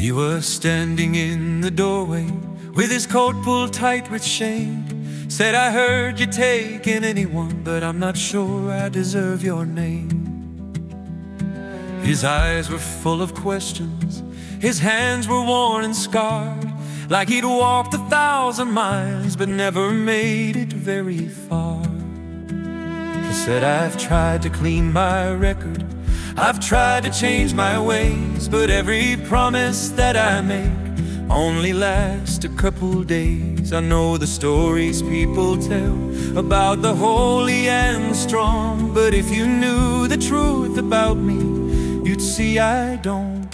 He was standing in the doorway with his coat pulled tight with shame. Said, I heard you taking anyone, but I'm not sure I deserve your name. His eyes were full of questions, his hands were worn and scarred, like he'd walked 1,000 miles but never made it very far. He said, I've tried to clean my record, I've tried to change my ways, but every promise that I make only lasts a couple days. I know the stories people tell about the holy and strong, but if you knew the truth about me, you'd see I don't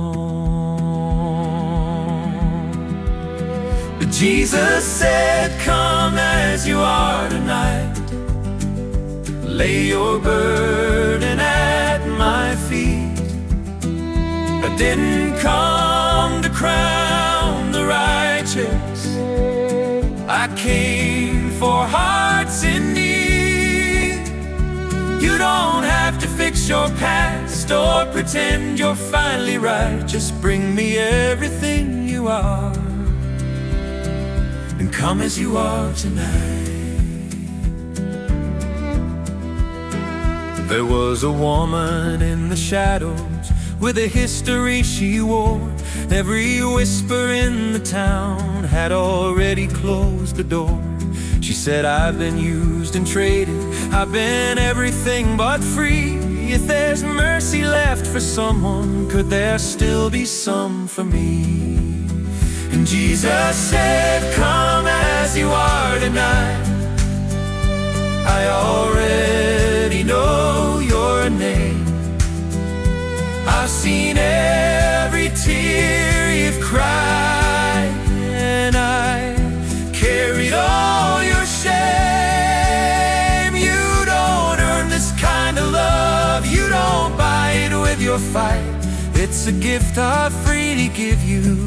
belong. But Jesus said, come as you are tonight, lay your burden at my feet. I didn't come to crown the righteous, I came for hearts in need. You don't have to fix your past or pretend you're finally right. Just bring me everything you are, and come as you are tonight. There was a woman in the shadows with a history she wore. Every whisper in the town had already closed the door. She said, I've been used and traded, I've been everything but free. If there's mercy left for someone, could there still be some for me? And Jesus said, come as you are tonight. I already know your name. I've seen every tear you've cried, and I carried all your shame. You don't earn this kind of love, you don't buy it with your fight. It's a gift I freely give you.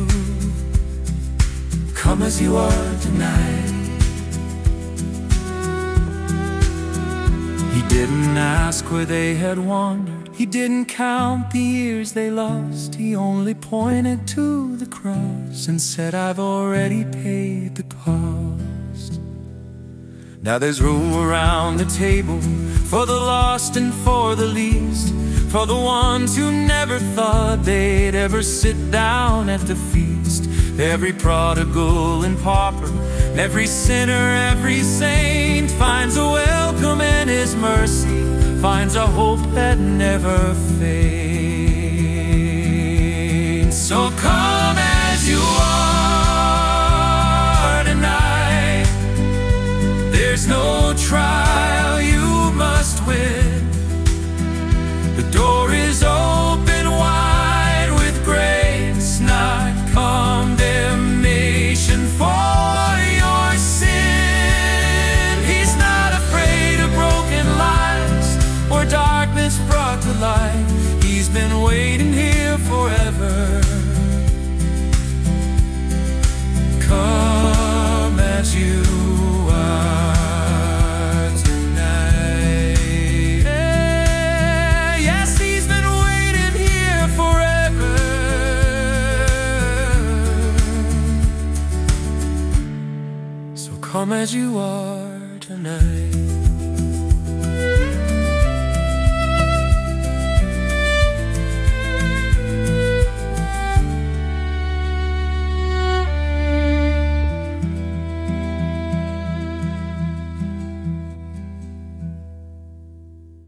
Come as you are tonight. He didn't ask where they had wandered, he didn't count the years they lost. He only pointed to the cross and said, I've already paid the cost. Now there's room around the table for the lost and for the least, for the ones who never thought they'd ever sit down at the feast. Every prodigal and pauper, every sinner, every saint finds a welcome in His mercy, finds a hope that never fades. So come as you are tonight. There's no trial you must win. The door is open wide with grace, not condemnation for your sin. He's not afraid of broken lives or darkness brought to light. He's been waiting here forever. Come as you are tonight. Yes, He's been waiting here forever. So come as you are tonight.